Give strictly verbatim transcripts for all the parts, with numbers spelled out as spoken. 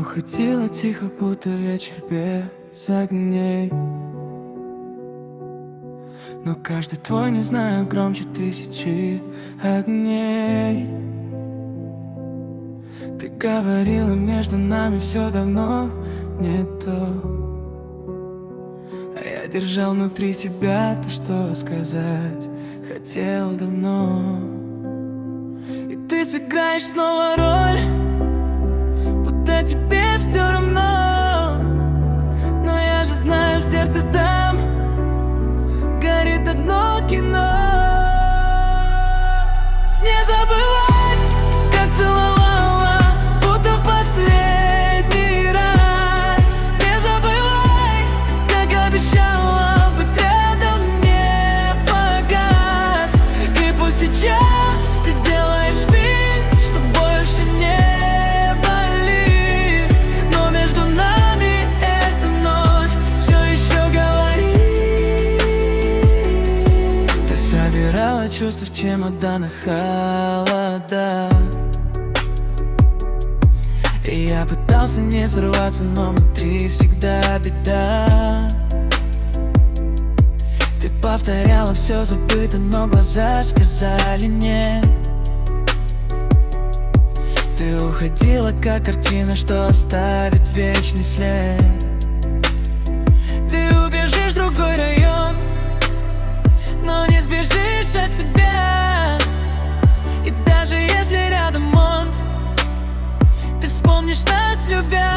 уходила тихо, будто вечер без огней. Но каждый твой, не знаю, громче тысячи огней. Ты говорила, между нами все давно не то, а я держал внутри себя то, что сказать хотел давно. И ты сыграешь снова роль, будто тебе все равно. Но я же знаю, в сердце там горит одно кино. Не забывай, как целовала, будто в последний раз. Не забывай, как обещала быть рядом, не погас. И пусть сейчас ты делаешь вид, что больше не болит, но между нами эта ночь все еще говорит. Ты собирала чувства в чемоданах холода, и я пытался не сорваться, но внутри всегда беда. Ты повторяла, все забыто, но глаза сказали нет. Ты уходила, как картина, что оставит вечный след. Ты убежишь в другой район, но не сбежишь от себя. И даже если рядом он, ты вспомнишь нас, любя.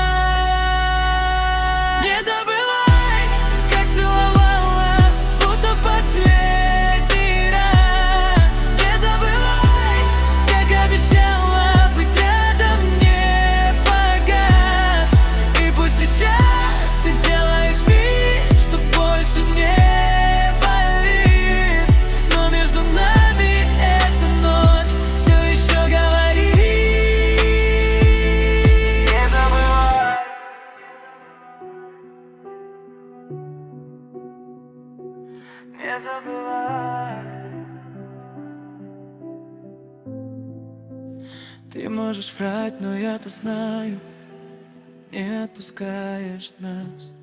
Не забывай, как целовала, будто в последний раз. Не забывай, как обещала быть рядом, не погас. И пусть сейчас ты делаешь вид, что больше не болит, но между нами эта ночь все еще говорит. Не забывай. Не забывай. Ты можешь врать, но я-то знаю, не отпускаешь нас.